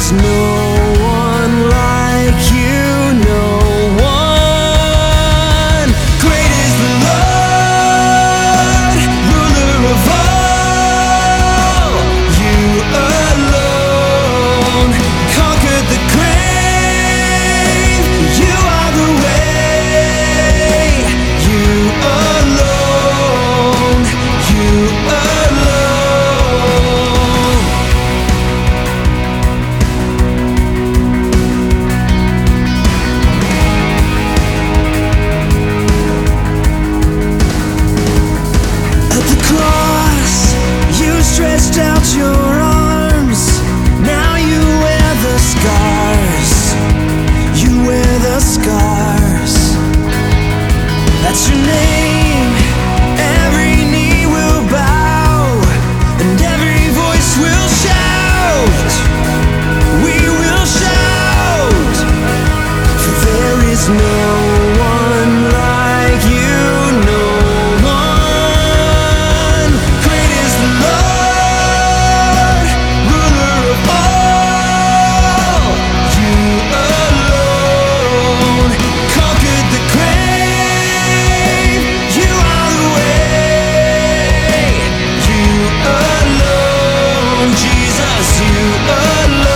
is no one like you, no one. Great is the Lord, ruler of all. You alone conquered the grave. You are the way. You alone. You alone. At the cross, you stretched out your arms. Now you wear the scars. You wear the scars. That's your name. Every knee will bow, and every voice will shout. We will shout, for there is no one like you, no one. Great is the Lord, ruler of all. You alone conquered the grave. You are the way. You alone, Jesus, you alone.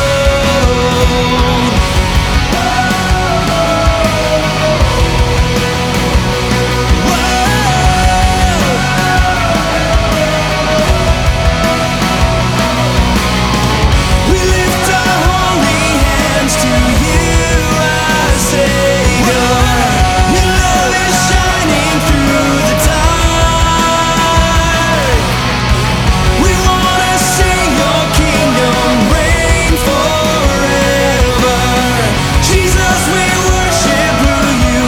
We lift our holy hands to you, our Savior. Your love is shining through the dark. We wanna see your kingdom reign forever. Jesus, we worship who you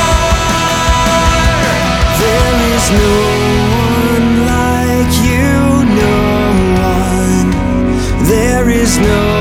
are. There is no one like you, no one. There is no